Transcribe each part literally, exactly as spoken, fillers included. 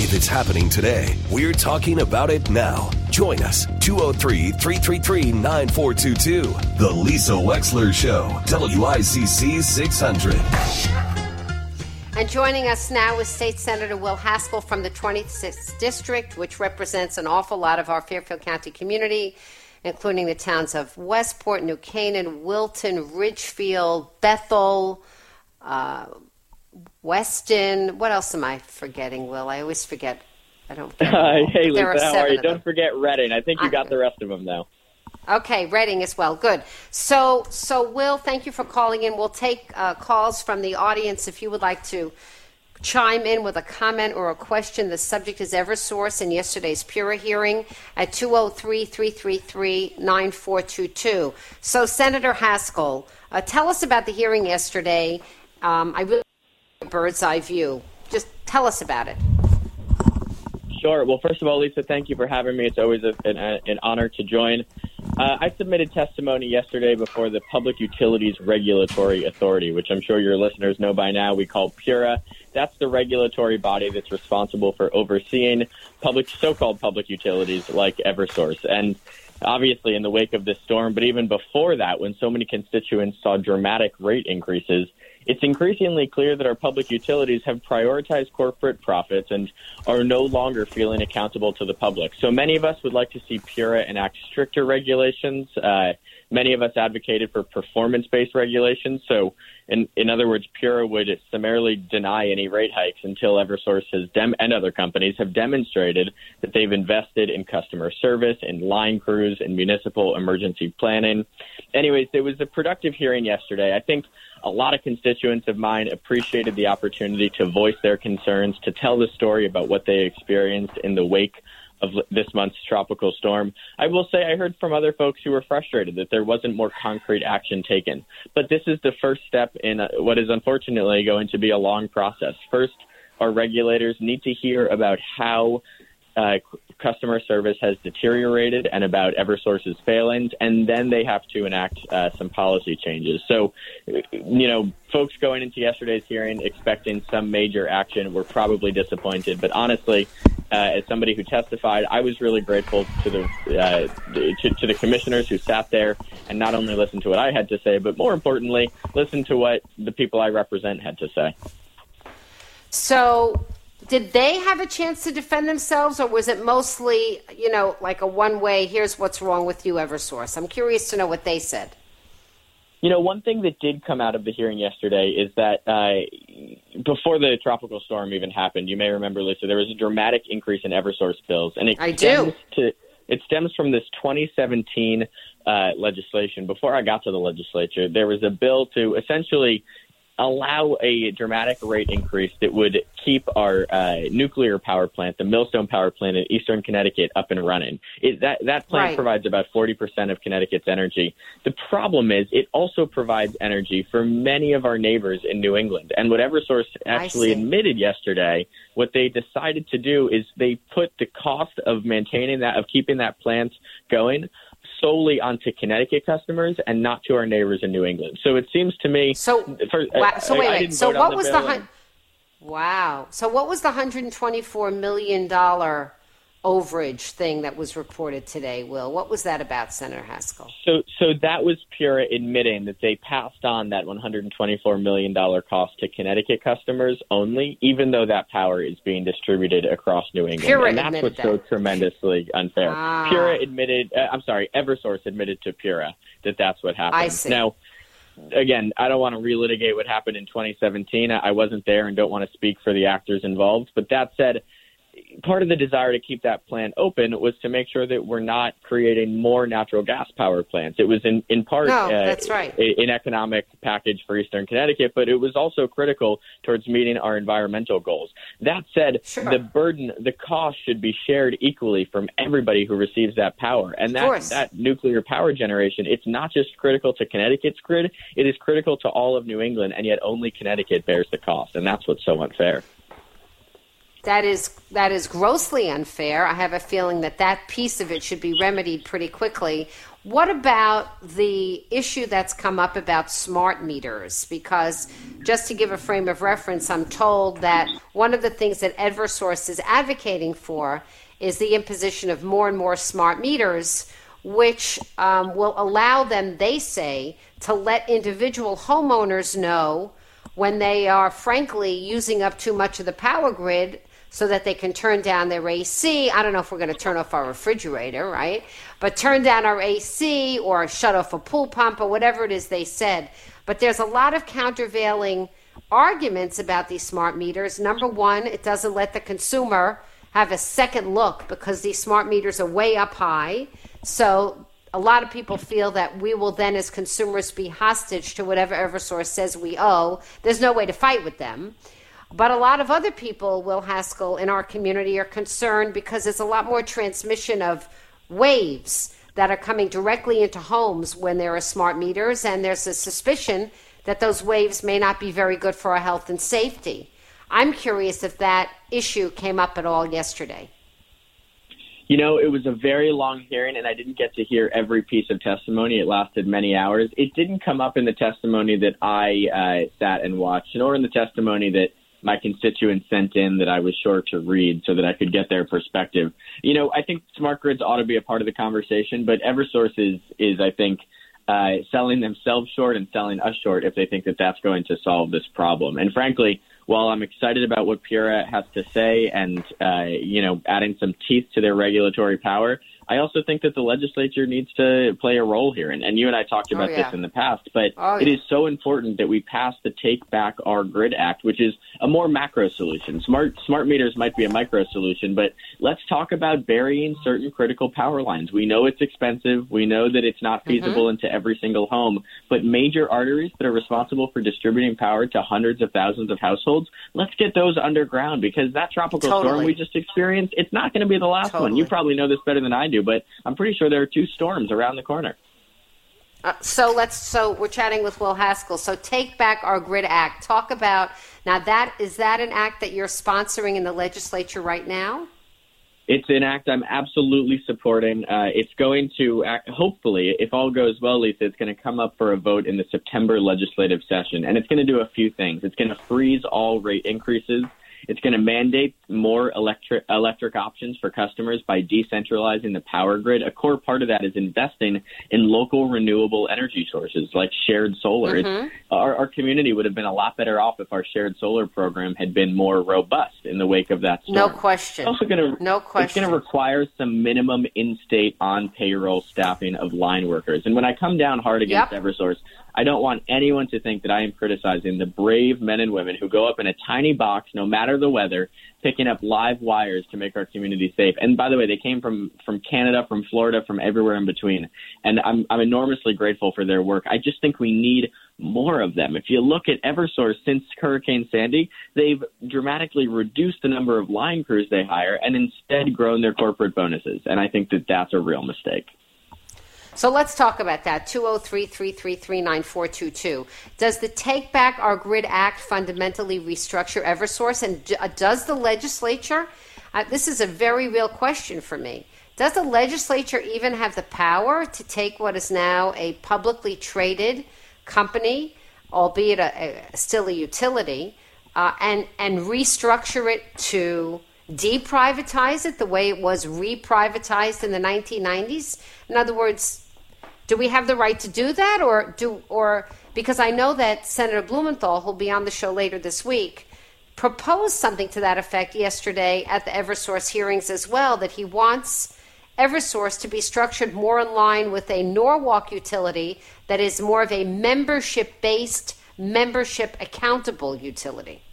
If it's happening today, we're talking about it now. Join us, two oh three, three three three, nine four two two. The Lisa Wexler Show, W I C C six hundred. And joining us now is State Senator Will Haskell from the twenty-sixth District, which represents an awful lot of our Fairfield County community, including the towns of Westport, New Canaan, Wilton, Ridgefield, Bethel, uh, Weston. What else am I forgetting, Will? I always forget. I don't forget. Uh, hey, there Lisa, are how are you? them. Don't forget Reading. I think you I, got the rest of them, though. Okay, Reading as well. Good. So, so Will, thank you for calling in. We'll take uh, calls from the audience if you would like to chime in with a comment or a question. The subject is Eversource in yesterday's PURA hearing at two oh three, three three three, nine four two two. So, Senator Haskell, uh, tell us about the hearing yesterday. Um, I really a bird's eye view. Just tell us about it. Sure. Well, first of all, Lisa, thank you for having me. It's always a, an, an honor to join. Uh, I submitted testimony yesterday before the Public Utilities Regulatory Authority, which I'm sure your listeners know by now we call PURA. That's the regulatory body that's responsible for overseeing public, so-called public utilities like Eversource. And obviously in the wake of this storm, but even before that, when so many constituents saw dramatic rate increases, it's increasingly clear that our public utilities have prioritized corporate profits and are no longer feeling accountable to the public. So many of us would like to see PURA enact stricter regulations. Uh, many of us advocated for performance-based regulations. So, in, in other words, PURA would summarily deny any rate hikes until Eversource has dem- and other companies have demonstrated that they've invested in customer service, in line crews, in municipal emergency planning. Anyways, it was a productive hearing yesterday. I think a lot of constituents of mine appreciated the opportunity to voice their concerns, to tell the story about what they experienced in the wake of this month's tropical storm. I will say I heard from other folks who were frustrated that there wasn't more concrete action taken. But this is the first step in what is unfortunately going to be a long process. First, our regulators need to hear about how Uh, customer service has deteriorated and about Eversource's failings, and then they have to enact uh, some policy changes. So, you know, folks going into yesterday's hearing expecting some major action were probably disappointed. But honestly, uh, as somebody who testified, I was really grateful to the uh, to, to the commissioners who sat there and not only listened to what I had to say, but more importantly, listened to what the people I represent had to say. So, did they have a chance to defend themselves, or was it mostly, you know, like a one-way, here's what's wrong with you, Eversource? I'm curious to know what they said. You know, one thing that did come out of the hearing yesterday is that uh, before the tropical storm even happened, you may remember, Lisa, there was a dramatic increase in Eversource bills. And it I stems do. To, it stems from this twenty seventeen uh, legislation. Before I got to the legislature, there was a bill to essentially allow a dramatic rate increase that would keep our uh, nuclear power plant, the Millstone Power Plant in Eastern Connecticut, up and running. It, that, that plant right. provides about forty percent of Connecticut's energy. The problem is it also provides energy for many of our neighbors in New England. And what Eversource actually admitted yesterday, what they decided to do is they put the cost of maintaining that, of keeping that plant going, solely onto Connecticut customers and not to our neighbors in New England. So it seems to me. So, for, wow, so I, wait, I wait. So what the was the and, hun- wow? So what was the one hundred twenty-four million dollars overage thing that was reported today, Will? What was that about, Senator Haskell? So, so that was PURA admitting that they passed on that one hundred twenty-four million dollars cost to Connecticut customers only, even though that power is being distributed across New England. PURA and that's what's that. so tremendously unfair. Ah. PURA admitted, uh, I'm sorry, Eversource admitted to PURA that that's what happened. I see. Now, again, I don't want to relitigate what happened in twenty seventeen. I wasn't there and don't want to speak for the actors involved. But that said, part of the desire to keep that plant open was to make sure that we're not creating more natural gas power plants. It was in, in part no, uh, that's right. an economic package for Eastern Connecticut, but it was also critical towards meeting our environmental goals. That said, sure. the burden, the cost should be shared equally from everybody who receives that power. And that, that nuclear power generation, it's not just critical to Connecticut's grid, it is critical to all of New England, and yet only Connecticut bears the cost. And that's what's so unfair. That is that is grossly unfair. I have a feeling that that piece of it should be remedied pretty quickly. What about the issue that's come up about smart meters? Because just to give a frame of reference, I'm told that one of the things that Eversource is advocating for is the imposition of more and more smart meters, which um, will allow them, they say, to let individual homeowners know when they are, frankly, using up too much of the power grid so that they can turn down their A C. I don't know if we're going to turn off our refrigerator, right? But turn down our A C or shut off a pool pump or whatever it is they said. But there's a lot of countervailing arguments about these smart meters. Number one, it doesn't let the consumer have a second look because these smart meters are way up high. So a lot of people feel that we will then as consumers be hostage to whatever Eversource says we owe. There's no way to fight with them. But a lot of other people, Will Haskell, in our community are concerned because there's a lot more transmission of waves that are coming directly into homes when there are smart meters, and there's a suspicion that those waves may not be very good for our health and safety. I'm curious if that issue came up at all yesterday. You know, it was a very long hearing, and I didn't get to hear every piece of testimony. It lasted many hours. It didn't come up in the testimony that I uh, sat and watched, nor in the testimony that my constituents sent in that I was sure to read so that I could get their perspective. You know, I think smart grids ought to be a part of the conversation, but Eversource is, is I think, uh, selling themselves short and selling us short if they think that that's going to solve this problem. And frankly, while I'm excited about what PURA has to say and, uh, you know, adding some teeth to their regulatory power, I also think that the legislature needs to play a role here. And, and you and I talked about oh, yeah. this in the past, but oh, it yeah. is so important that we pass the Take Back Our Grid Act, which is a more macro solution. Smart smart meters might be a micro solution, but let's talk about burying certain critical power lines. We know it's expensive. We know that it's not feasible mm-hmm. into every single home, but major arteries that are responsible for distributing power to hundreds of thousands of households, let's get those underground, because that tropical totally. storm we just experienced, it's not going to be the last totally. one. You probably know this better than I do, but I'm pretty sure there are two storms around the corner. Uh, so let's. So we're chatting with Will Haskell. So Take Back Our Grid Act. Talk about now. That is that an act that you're sponsoring in the legislature right now? It's an act I'm absolutely supporting. Uh, it's going to act, hopefully, if all goes well, Lisa, it's going to come up for a vote in the September legislative session, and it's going to do a few things. It's going to freeze all rate increases. It's going to mandate more electric electric options for customers by decentralizing the power grid. A core part of that is investing in local renewable energy sources like shared solar. Mm-hmm. Our, our community would have been a lot better off if our shared solar program had been more robust in the wake of that storm. No question. It's also going to, no question. It's going to require some minimum in-state on-payroll staffing of line workers. And when I come down hard against yep. Eversource, I don't want anyone to think that I am criticizing the brave men and women who go up in a tiny box, no matter the weather, picking up live wires to make our community safe. And by the way, they came from, from Canada, from Florida, from everywhere in between. And I'm, I'm enormously grateful for their work. I just think we need more of them. If you look at Eversource since Hurricane Sandy, they've dramatically reduced the number of line crews they hire and instead grown their corporate bonuses. And I think that that's a real mistake. So let's talk about that. two oh three, three three three, nine four two two. Does the Take Back Our Grid Act fundamentally restructure Eversource? And d- does the legislature, uh, this is a very real question for me, does the legislature even have the power to take what is now a publicly traded company, albeit a, a, still a utility, uh, and, and restructure it to deprivatize it the way it was reprivatized in the nineteen nineties? In other words, do we have the right to do that, or do or because I know that Senator Blumenthal, who'll be on the show later this week, proposed something to that effect yesterday at the Eversource hearings as well, that he wants Eversource to be structured more in line with a Norwalk utility that is more of a membership-based, membership-accountable utility.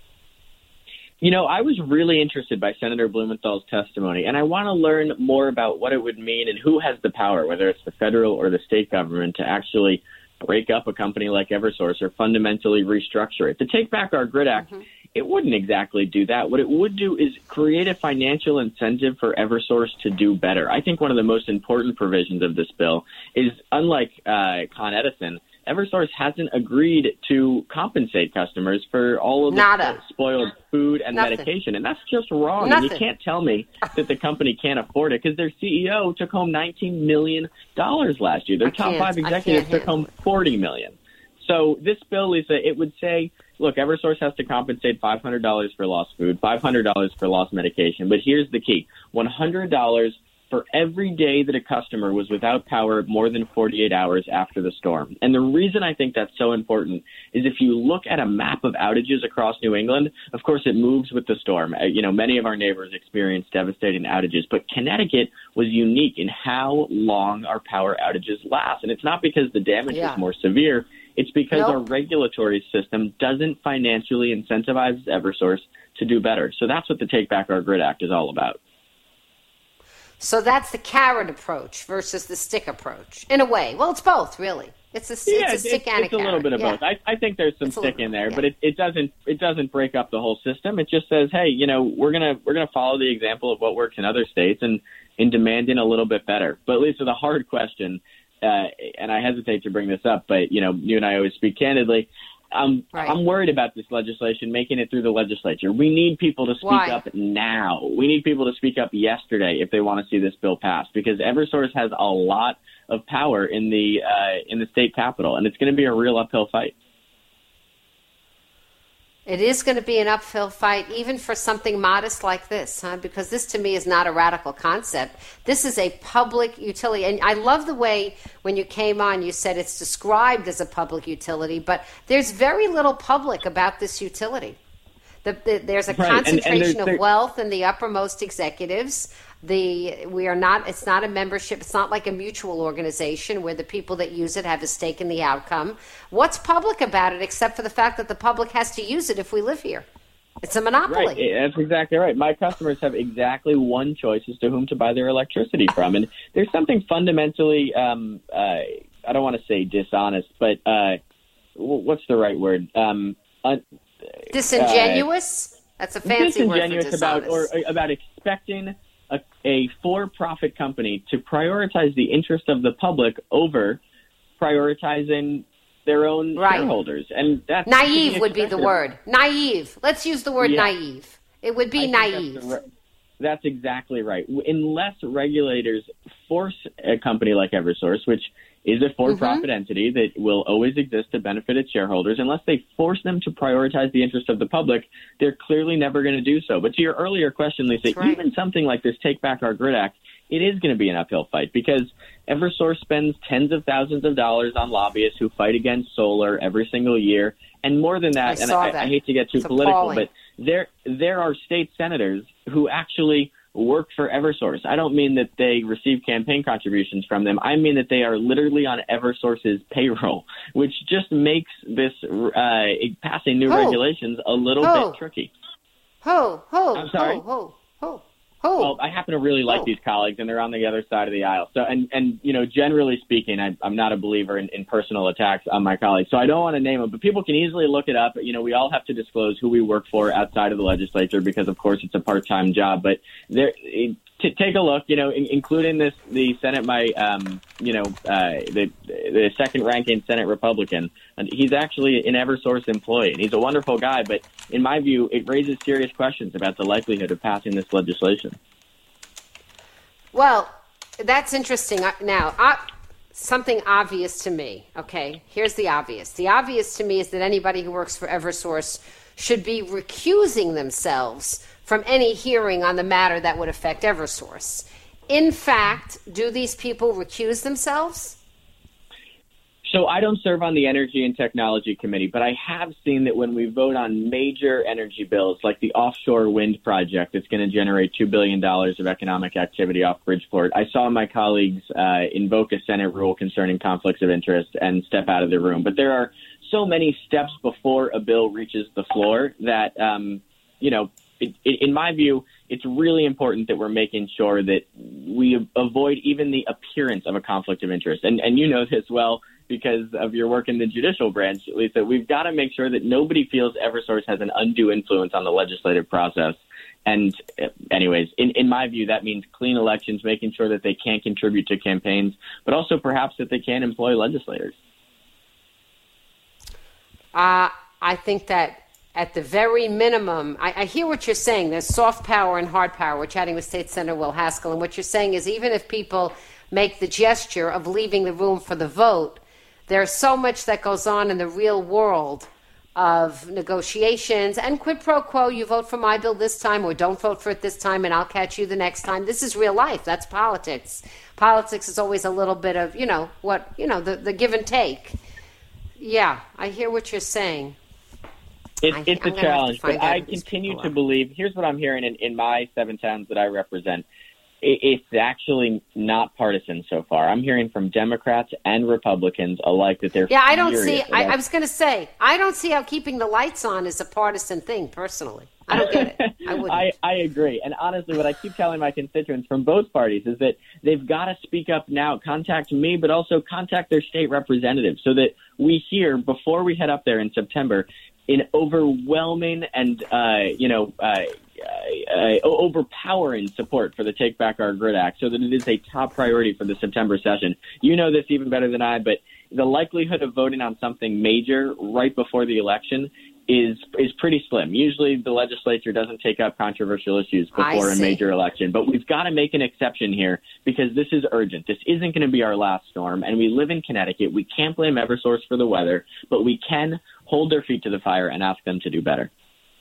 You know, I was really interested by Senator Blumenthal's testimony, and I want to learn more about what it would mean and who has the power, whether it's the federal or the state government, to actually break up a company like Eversource or fundamentally restructure it. To Take Back Our Grid Act, mm-hmm. it wouldn't exactly do that. What it would do is create a financial incentive for Eversource to do better. I think one of the most important provisions of this bill is, unlike uh, Con Edison, Eversource hasn't agreed to compensate customers for all of the Nada. spoiled food and Nothing. medication. And that's just wrong. Nothing. And you can't tell me that the company can't afford it because their C E O took home nineteen million dollars last year. Their I top can't- five I executives can't took home forty million dollars. So this bill, Lisa, it would say, look, Eversource has to compensate five hundred dollars for lost food, five hundred dollars for lost medication. But here's the key, one hundred dollars for every day that a customer was without power more than forty-eight hours after the storm. And the reason I think that's so important is if you look at a map of outages across New England, of course, it moves with the storm. Uh, you know, many of our neighbors experienced devastating outages, but Connecticut was unique in how long our power outages last. And it's not because the damage Yeah. is more severe. It's because Nope. our regulatory system doesn't financially incentivize Eversource to do better. So that's what the Take Back Our Grid Act is all about. So that's the carrot approach versus the stick approach, in a way. Well, it's both, really. It's a, Yeah, it's a stick it's, and it's a a carrot. little bit of Yeah. both. I, I think there's some It's a stick little- in there, yeah. but it, it doesn't it doesn't break up the whole system. It just says, hey, you know, we're gonna we're gonna follow the example of what works in other states and in demanding a little bit better. But Lisa, the hard question, uh, and I hesitate to bring this up, but you know, you and I always speak candidly. I'm Right. I'm worried about this legislation making it through the legislature. We need people to speak Why? up now. We need people to speak up yesterday if they want to see this bill passed, because Eversource has a lot of power in the uh, in the state capitol, and it's going to be a real uphill fight. It is going to be an uphill fight, even for something modest like this, huh? Because this, to me, is not a radical concept. This is a public utility. And I love the way when you came on, you said it's described as a public utility, but there's very little public about this utility. The, the, there's a Right, and- and concentration there's- of there- wealth in the uppermost executives. The we are not. It's not a membership. It's not like a mutual organization where the people that use it have a stake in the outcome. What's public about it except for the fact that the public has to use it if we live here? It's a monopoly. Right, that's exactly right. My customers have exactly one choice as to whom to buy their electricity from, and there's something fundamentally, um, uh, I don't want to say dishonest, but uh, what's the right word? Um, un- Disingenuous? That's a fancy word for disingenuous about dishonest. or about expecting a, a for-profit company to prioritize the interest of the public over prioritizing their own Right. shareholders, and that's Naive would be the expected. word. Naive. Let's use the word Yeah. naive. It would be I think that's naive. the right- That's exactly right. Unless regulators force a company like Eversource, which is a for-profit Mm-hmm. entity that will always exist to benefit its shareholders, unless they force them to prioritize the interest of the public, they're clearly never going to do so. But to your earlier question, Lisa, That's right. even something like this Take Back Our Grid Act, it is going to be an uphill fight because Eversource spends tens of thousands of dollars on lobbyists who fight against solar every single year. And more than that, I and saw I, that. I hate to get too It's political, appalling. but there there are state senators who actually work for Eversource. I don't mean that they receive campaign contributions from them. I mean that they are literally on Eversource's payroll, which just makes this uh, passing new Who? regulations a little Who? bit tricky. Ho, ho, I'm sorry? ho, ho, ho, ho. Well, I happen to really like Oh. these colleagues, and they're on the other side of the aisle. So, and, and you know, generally speaking, I, I'm not a believer in, in personal attacks on my colleagues. So I don't want to name them, but people can easily look it up. You know, we all have to disclose who we work for outside of the legislature because, of course, it's a part-time job. But there, it, to take a look, you know, in, including this, the Senate, my, um, you know, uh, the the second-ranking Senate Republican, and he's actually an Eversource employee, and he's a wonderful guy. But in my view, it raises serious questions about the likelihood of passing this legislation. Well, that's interesting. Uh, Now, uh, something obvious to me, okay? Here's the obvious. The obvious to me is that anybody who works for Eversource should be recusing themselves from any hearing on the matter that would affect Eversource. In fact, do these people recuse themselves? So I don't serve on the Energy and Technology Committee, but I have seen that when we vote on major energy bills like the offshore wind project that's going to generate two billion dollars of economic activity off Bridgeport, I saw my colleagues uh, invoke a Senate rule concerning conflicts of interest and step out of the room. But there are so many steps before a bill reaches the floor that, um, you know, it, it, in my view, it's really important that we're making sure that we avoid even the appearance of a conflict of interest. And, and you know this well because of your work in the judicial branch, Lisa. We've got to make sure that nobody feels Eversource has an undue influence on the legislative process. And anyways, in, in my view, that means clean elections, making sure that they can't contribute to campaigns, but also perhaps that they can employ legislators. Uh, I think that at the very minimum, I, I hear what you're saying. There's soft power and hard power. We're chatting with State Senator Will Haskell, and what you're saying is even if people make the gesture of leaving the room for the vote, there's so much that goes on in the real world of negotiations and quid pro quo. You vote for my bill this time or don't vote for it this time and I'll catch you the next time. This is real life. That's politics. Politics is always a little bit of, you know, what, you know, the, the give and take. Yeah, I hear what you're saying. It, I, it's I'm a challenge, but I continue to are. believe, here's what I'm hearing in, in my seven towns that I represent. It, it's actually not partisan so far. I'm hearing from Democrats and Republicans alike that they're Yeah, I don't see, about, I, I was going to say, I don't see how keeping the lights on is a partisan thing, personally. I don't get it. I wouldn't. I, I agree. And honestly, what I keep telling my constituents from both parties is that they've got to speak up now, contact me, but also contact their state representatives so that we hear, before we head up there in September, in overwhelming and, uh, you know, uh, uh, overpowering support for the Take Back Our Grid Act so that it is a top priority for the September session. You know this even better than I, but the likelihood of voting on something major right before the election is is pretty slim. Usually the legislature doesn't take up controversial issues before a major election, but we've got to make an exception here because this is urgent. This isn't going to be our last storm, and we live in Connecticut. We can't blame Eversource for the weather, but we can hold their feet to the fire and ask them to do better.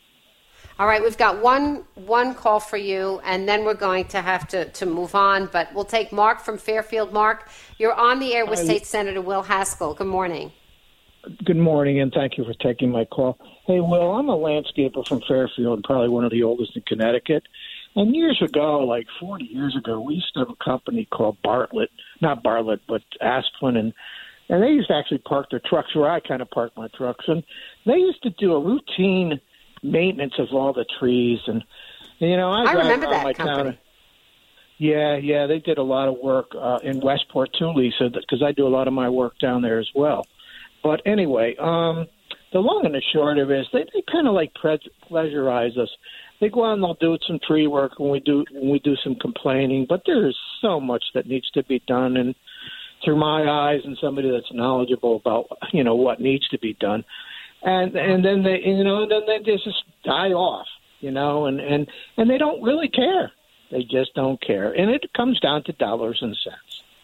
All right, we've got one one call for you, and then we're going to have to, to move on, but we'll take Mark from Fairfield. Mark, you're on the air with Hi. State Senator Will Haskell. Good morning. Good morning, and thank you for taking my call. Hey, Will, I'm a landscaper from Fairfield, probably one of the oldest in Connecticut. And years ago, like forty years ago, we used to have a company called Bartlett, not Bartlett, but Asplin, and and they used to actually park their trucks where I kind of park my trucks. And they used to do a routine maintenance of all the trees. And, you know, I, I remember that my company. Town. Yeah, yeah, they did a lot of work uh, in Westport, too, Lisa, because I do a lot of my work down there as well. But anyway, um, the long and the short of it is they, they kind of like pre- pleasurize us. They go out and they'll do some tree work when we do when we do some complaining. But there is so much that needs to be done, and through my eyes and somebody that's knowledgeable about you know what needs to be done, and and then they you know then they just die off, you know, and and and they don't really care. They just don't care, and it comes down to dollars and cents.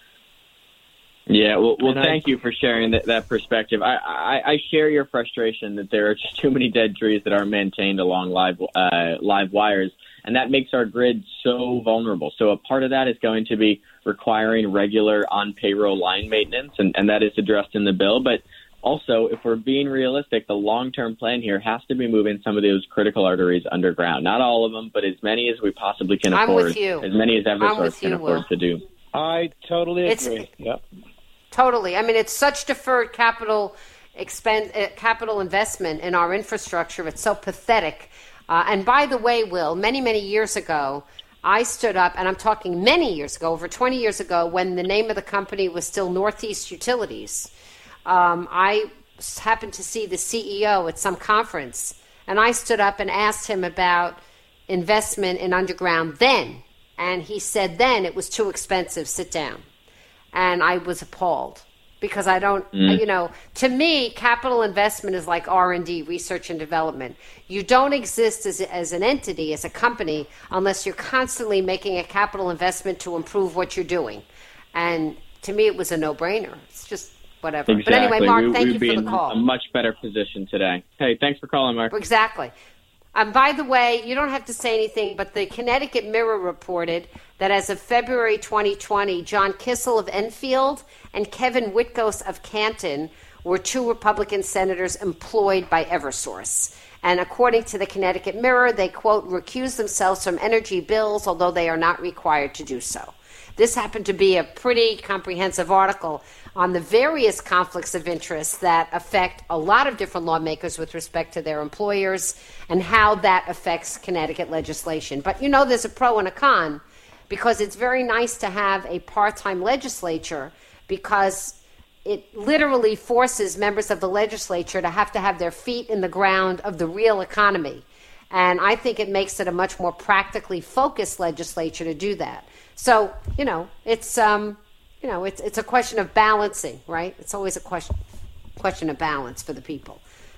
Yeah, well, well and thank I, you for sharing that, that perspective. I, I, I share your frustration that there are just too many dead trees that are maintained along live uh, live wires, and that makes our grid so vulnerable. So a part of that is going to be requiring regular on-payroll line maintenance, and, and that is addressed in the bill. But also, if we're being realistic, the long-term plan here has to be moving some of those critical arteries underground. Not all of them, but as many as we possibly can I'm afford, with you. as many as Eversource can you, afford Will. to do. I totally It's, agree. Yep. Totally. I mean, it's such deferred capital expend, uh, capital investment in our infrastructure. It's so pathetic. Uh, and by the way, Will, many, many years ago, I stood up, and I'm talking many years ago, over twenty years ago, when the name of the company was still Northeast Utilities. Um, I happened to see the C E O at some conference, and I stood up and asked him about investment in underground then. And he said then it was too expensive, sit down. And I was appalled because I don't, mm. you know, to me, capital investment is like R and D, research and development. You don't exist as, as an entity, as a company, unless you're constantly making a capital investment to improve what you're doing. And to me, it was a no-brainer. It's just whatever. Exactly. But anyway, Mark, we, thank we'd you be for the in call. a much better position today. Hey, thanks for calling, Mark. Exactly. Um, by the way, you don't have to say anything, but the Connecticut Mirror reported that as of February twenty twenty, John Kissel of Enfield and Kevin Whitgos of Canton were two Republican senators employed by Eversource. And according to the Connecticut Mirror, they, quote, recuse themselves from energy bills, although they are not required to do so. This happened to be a pretty comprehensive article on the various conflicts of interest that affect a lot of different lawmakers with respect to their employers and how that affects Connecticut legislation. But you know, there's a pro and a con, because it's very nice to have a part-time legislature, because it literally forces members of the legislature to have to have their feet in the ground of the real economy. And I think it makes it a much more practically focused legislature to do that. So, you know, it's um, you know, it's it's a question of balancing, right? It's always a question question of balance for the people.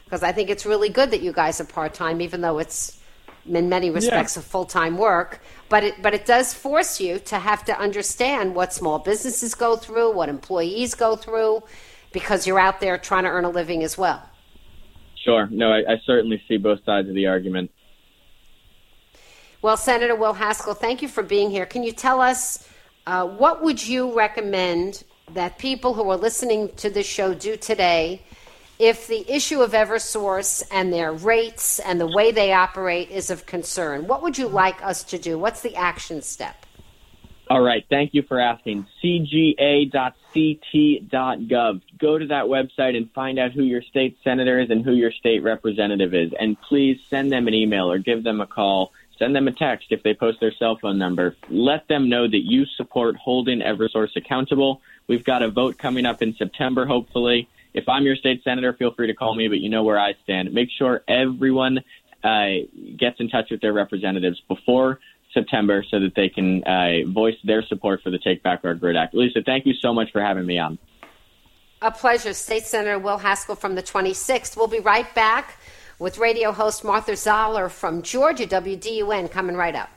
because I think it's really good that you guys are part-time, even though it's in many respects yeah. a full-time work. But it, but it does force you to have to understand what small businesses go through, what employees go through, because you're out there trying to earn a living as well. Sure. No, I, I certainly see both sides of the argument. Well, Senator Will Haskell, thank you for being here. Can you tell us uh, what would you recommend that people who are listening to this show do today if the issue of Eversource and their rates and the way they operate is of concern? What would you like us to do? What's the action step? All right. Thank you for asking. C G A dot C T dot gov. Go to that website and find out who your state senator is and who your state representative is. And please send them an email or give them a call. Send them a text if they post their cell phone number. Let them know that you support holding Eversource accountable. We've got a vote coming up in September, hopefully. If I'm your state senator, feel free to call me, but you know where I stand. Make sure everyone uh, gets in touch with their representatives before September so that they can uh, voice their support for the Take Back Our Grid Act. Lisa, thank you so much for having me on. A pleasure. State Senator Will Haskell from the twenty-sixth. We'll be right back with radio host Martha Zoller from Georgia, W D U N, coming right up.